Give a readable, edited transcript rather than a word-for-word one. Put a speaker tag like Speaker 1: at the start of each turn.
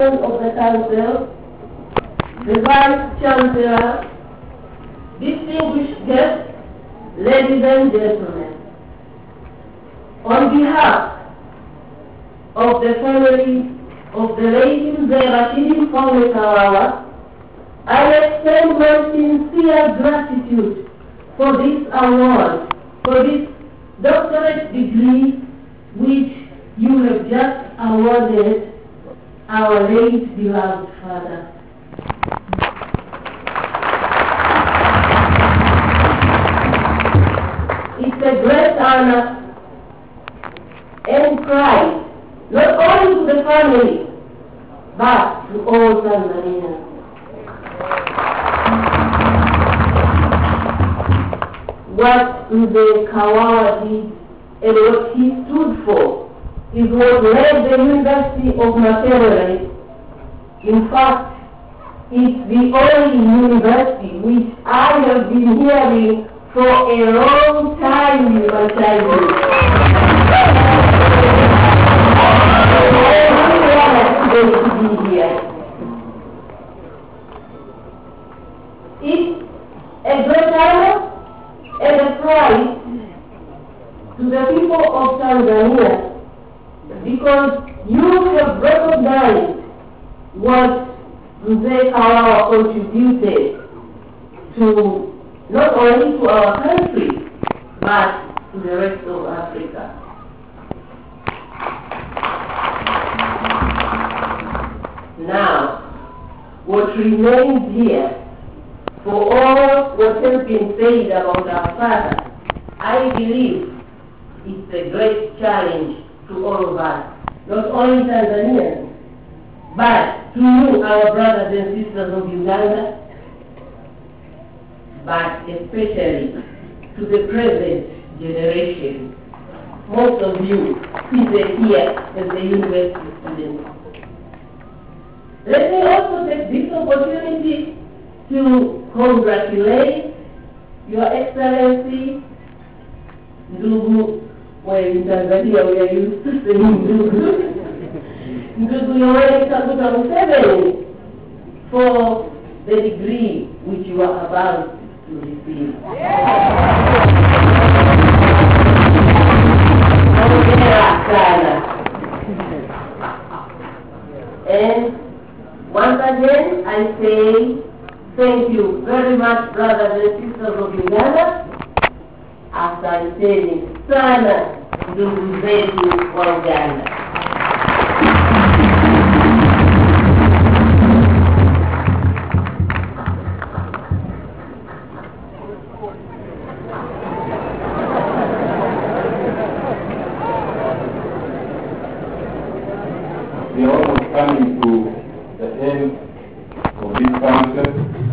Speaker 1: of the Council, the Vice Chancellor, distinguished guests, ladies and gentlemen, on behalf of the family of the late Mzee Rashidi Mfaume Kawawa, I extend my sincere gratitude for this award, for this doctorate degree which you have just awarded our late beloved father. It's a great honor and pride, not only to the family, but to all Tanzanians. What Mzee Kawawa did and what he stood for is what led the University of Makerere. In fact, it's the only university which I have been hearing for a long time in my childhood. It's a great honor and a pride to the people of Tanzania, because you have recognized what Mzee Kawawa contributed to not only to our country, but to the rest of Africa. Now, what remains here, for all what has been said about our father, I believe it's a great challenge to all of us, not only Tanzanians, but to you, our brothers and sisters of Uganda, but especially to the present generation. Most of you seated here as the university students. Let me also take this opportunity to congratulate Your Excellency Ndugu, where in Tanzania we are used to saying Ndugu, Ndugu Yoweri Kaguta Museveni, for the degree which you are about to receive. And once again, I say thank you very much, brothers and sisters of Uganda. Asanteni sana ndugu zetu wa Uganda.
Speaker 2: We are almost coming to the end of this council.